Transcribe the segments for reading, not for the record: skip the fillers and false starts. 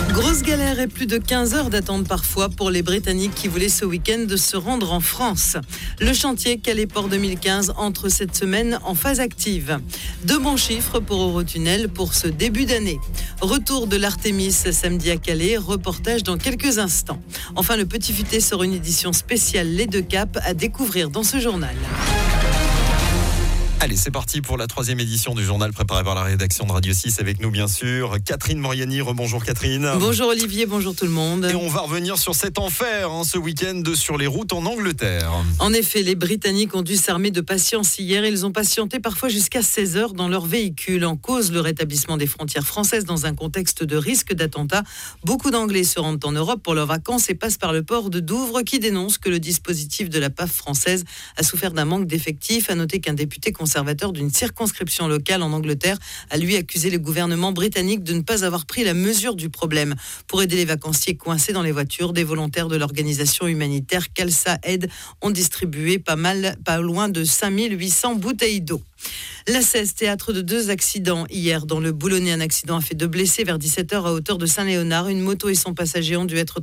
Grosse galère et plus de 15 heures d'attente parfois pour les Britanniques qui voulaient ce week-end se rendre en France. Le chantier Calais-Port 2015 entre cette semaine en phase active. De bons chiffres pour Eurotunnel pour ce début d'année. Retour de l'Artémis samedi à Calais, reportage dans quelques instants. Enfin, le Petit Futé sera une édition spéciale Les Deux Caps à découvrir dans ce journal. Allez, c'est parti pour la 3e édition du journal préparé par la rédaction de Radio 6 avec nous bien sûr. Catherine Moriani, rebonjour Catherine. Bonjour Olivier, bonjour tout le monde. Et on va revenir sur cet enfer ce week-end sur les routes en Angleterre. En effet, les Britanniques ont dû s'armer de patience hier. Ils ont patienté parfois jusqu'à 16 heures dans leur véhicule. En cause, le rétablissement des frontières françaises dans un contexte de risque d'attentat. Beaucoup d'Anglais se rendent en Europe pour leurs vacances et passent par le port de Douvres qui dénonce que le dispositif de la PAF française a souffert d'un manque d'effectifs. À noter qu'un député conservateur d'une circonscription locale en Angleterre a lui accusé le gouvernement britannique de ne pas avoir pris la mesure du problème. Pour aider les vacanciers coincés dans les voitures, des volontaires de l'organisation humanitaire Khalsa Aid ont distribué pas loin de 5800 bouteilles d'eau. La Cesse, théâtre de 2 accidents hier dans le Boulonnais. Un accident a fait 2 blessés vers 17h à hauteur de Saint-Léonard. Une moto et son passager ont dû être...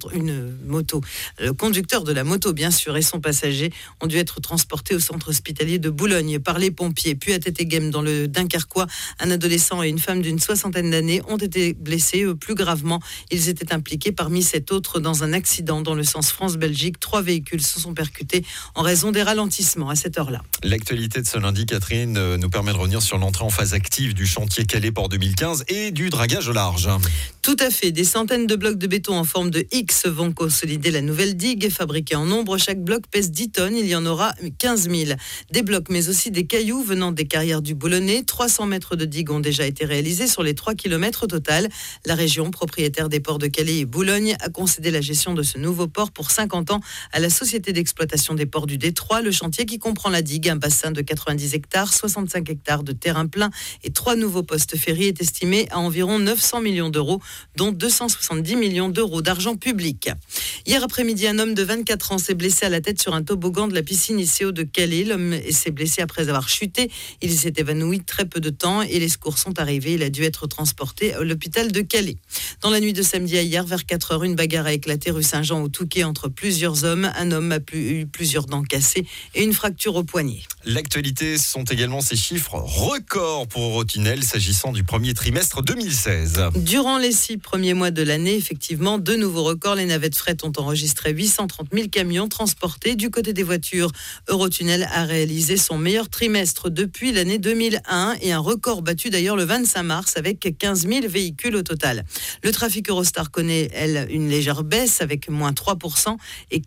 Le conducteur de la moto, bien sûr, et son passager ont dû être transportés au centre hospitalier de Boulogne par les pompiers. Puis à Tétéghem, dans le Dunkerquois, un adolescent et une femme d'une 60aine d'années ont été blessés. Plus gravement, ils étaient impliqués parmi 7 autres dans un accident dans le sens France-Belgique. 3 véhicules se sont percutés en raison des ralentissements à cette heure-là. L'actualité de ce lundi, Catherine, nous permet de revenir sur l'entrée en phase active du chantier Calais-Port 2015 et du dragage au large. Tout à fait. Des centaines de blocs de béton en forme de X vont consolider la nouvelle digue. Fabriquée en nombre, chaque bloc pèse 10 tonnes. Il y en aura 15 000. Des blocs, mais aussi des cailloux venant des carrières du Boulonnais. 300 mètres de digue ont déjà été réalisés sur les 3 km au total. La région, propriétaire des ports de Calais et Boulogne, a concédé la gestion de ce nouveau port pour 50 ans à la Société d'exploitation des ports du Détroit. Le chantier qui comprend la digue, un bassin de 90 hectares, 65 hectares de terrain plein et 3 nouveaux postes ferry est estimé à environ 900 millions d'euros, dont 270 millions d'euros d'argent public. Hier après-midi, un homme de 24 ans s'est blessé à la tête sur un toboggan de la piscine ICO de Calais. L'homme s'est blessé après avoir chuté. Il s'est évanoui très peu de temps et les secours sont arrivés. Il a dû être transporté à l'hôpital de Calais. Dans la nuit de samedi à hier, vers 4 heures, une bagarre a éclaté rue Saint-Jean au Touquet entre plusieurs hommes. Un homme a eu plusieurs dents cassées et une fracture au poignet. L'actualité, ce sont également ces chiffres records pour Eurotunnel s'agissant du premier trimestre 2016. Durant les 6 premiers mois de l'année, effectivement, 2 nouveaux records. Les navettes fret ont enregistré 830 000 camions transportés. Du côté des voitures, Eurotunnel a réalisé son meilleur trimestre depuis l'année 2001 et un record battu d'ailleurs le 25 mars avec 15 000 véhicules au total. Le trafic Eurostar connaît, elle, une légère baisse avec moins 3% et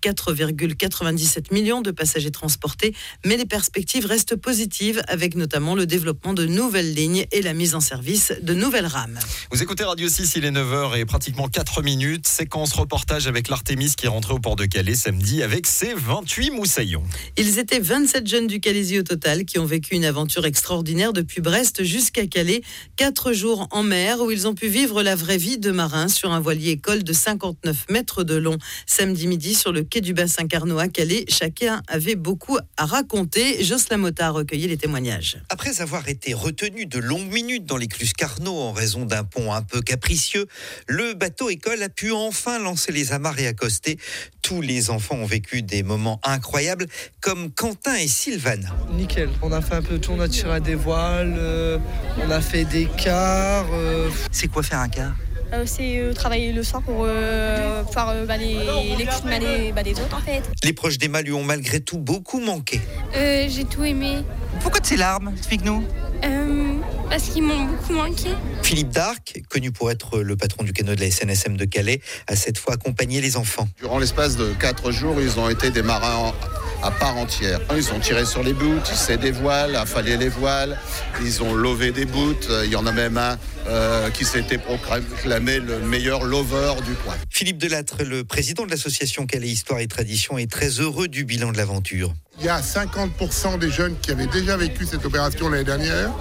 4,97 millions de passagers transportés. Mais les perspectives restent positives avec notamment le développement de nouvelles lignes et la mise en service de nouvelles rames. Vous écoutez Radio 6, il est 9h et pratiquement 4 minutes. Séquence reportage avec l'Artémis qui est rentrée au port de Calais samedi avec ses 28 moussaillons. Ils étaient 27 jeunes du Calaisis au total qui ont vécu une aventure extraordinaire depuis Brest jusqu'à Calais. 4 jours en mer où ils ont pu vivre la vraie vie de marins sur un voilier école de 59 mètres de long. Samedi midi sur le quai du bassin Carnot à Calais, chacun avait beaucoup à raconter. Jocelyn Motta a recueilli les témoignages. Après avoir été retenu de longues minutes dans l'écluse Carnot en raison d'un pont un peu capricieux, le bateau école a pu enfin lancer les amarres et accoster. Tous les enfants ont vécu des moments incroyables, comme Quentin et Sylvana. Nickel, on a fait un peu de tout, on a tiré à des voiles, on a fait des quarts. C'est quoi faire un quart ? C'est travailler le soir pour faire les coups de main des autres en fait. Les proches d'Emma lui ont malgré tout beaucoup manqué. J'ai tout aimé. Pourquoi de ces larmes ? Explique-nous. Parce qu'ils m'ont beaucoup manqué. Philippe Darc, connu pour être le patron du canot de la SNSM de Calais, a cette fois accompagné les enfants. Durant l'espace de 4 jours, ils ont été des marins à part entière. Ils ont tiré sur les bouts, hissé des voiles, affalé les voiles, ils ont lové des bouts. Il y en a même un qui s'était proclamé le meilleur lover du coin. Philippe Delattre, le président de l'association Calais Histoire et Tradition, est très heureux du bilan de l'aventure. Il y a 50% des jeunes qui avaient déjà vécu cette opération l'année dernière,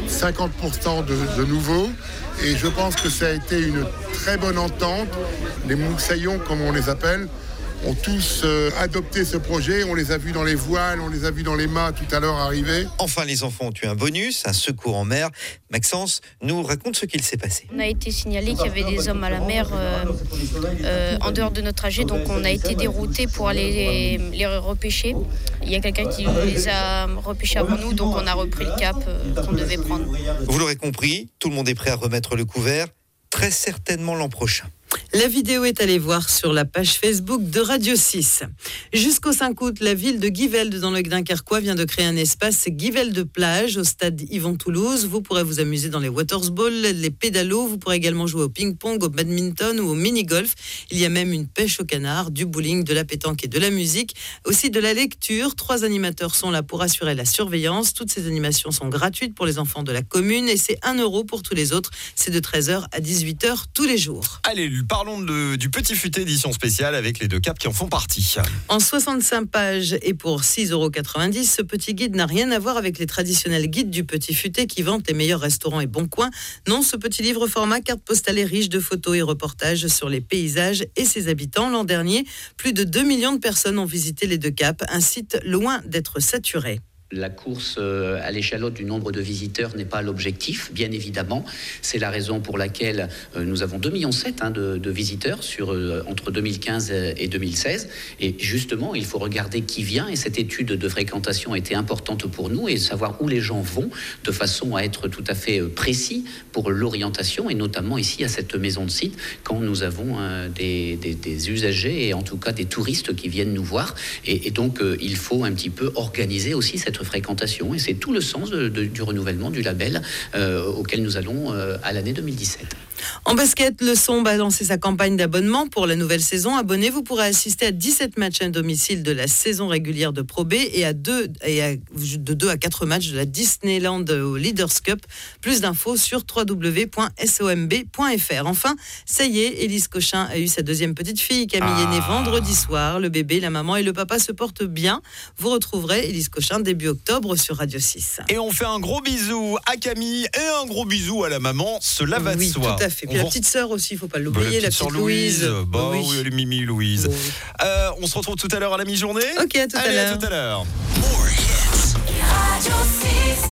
50% de nouveaux. Et je pense que ça a été une très bonne entente. Les moussaillons, comme on les appelle, ont tous adopté ce projet. On les a vus dans les voiles, on les a vus dans les mâts tout à l'heure arriver. Enfin, les enfants ont eu un bonus, un secours en mer. Maxence nous raconte ce qu'il s'est passé. On a été signalé qu'il y avait des hommes à la mer en dehors de notre trajet, donc on a été déroutés pour aller les repêcher. Il y a quelqu'un qui les a repêchés avant nous, donc on a repris le cap qu'on devait prendre. Vous l'aurez compris, tout le monde est prêt à remettre le couvert, très certainement l'an prochain. La vidéo est allée voir sur la page Facebook de Radio 6. Jusqu'au 5 août, la ville de Givelde dans le Dunkerquois vient de créer un espace Givelde plage au stade Yvon-Toulouse. Vous pourrez vous amuser dans les watersballs, les pédalos. Vous pourrez également jouer au ping-pong, au badminton ou au mini-golf. Il y a même une pêche au canard, du bowling, de la pétanque et de la musique. Aussi de la lecture. 3 animateurs sont là pour assurer la surveillance. Toutes ces animations sont gratuites pour les enfants de la commune et c'est 1 € pour tous les autres. C'est de 13h à 18h tous les jours. Allez, parlons du Petit Futé édition spéciale avec les 2 caps qui en font partie. En 65 pages et pour 6,90 €, ce petit guide n'a rien à voir avec les traditionnels guides du Petit Futé qui vantent les meilleurs restaurants et bons coins. Non, ce petit livre format carte postale est riche de photos et reportages sur les paysages et ses habitants. L'an dernier, plus de 2 millions de personnes ont visité les 2 caps, un site loin d'être saturé. La course à l'échalote du nombre de visiteurs n'est pas l'objectif, bien évidemment. C'est la raison pour laquelle nous avons 2,7 millions de visiteurs entre 2015 et 2016. Et justement, il faut regarder qui vient. Et cette étude de fréquentation était importante pour nous et savoir où les gens vont de façon à être tout à fait précis pour l'orientation et notamment ici à cette maison de site quand nous avons des usagers et en tout cas des touristes qui viennent nous voir. Et donc, il faut un petit peu organiser aussi cette fréquentation et c'est tout le sens du renouvellement du label auquel nous allons à l'année 2017. En basket, le SOMB a lancé sa campagne d'abonnement pour la nouvelle saison. Abonnés, vous pourrez assister à 17 matchs à domicile de la saison régulière de Pro B et de 2 à 4 matchs de la Disneyland Leaders Cup. Plus d'infos sur www.somb.fr. Enfin, ça y est, Élise Cochin a eu sa 2e petite fille. Camille est née vendredi soir. Le bébé, la maman et le papa se portent bien. Vous retrouverez Élise Cochin début octobre sur Radio 6. Et on fait un gros bisou à Camille et un gros bisou à la maman. Cela va de soi. Oui, tout à fait. Puis la petite sœur aussi, il ne faut pas l'oublier, la petite Louise. Oui, elle est Mimi Louise. On se retrouve tout à l'heure à la mi-journée. Ok, à tout à l'heure. À tout à l'heure.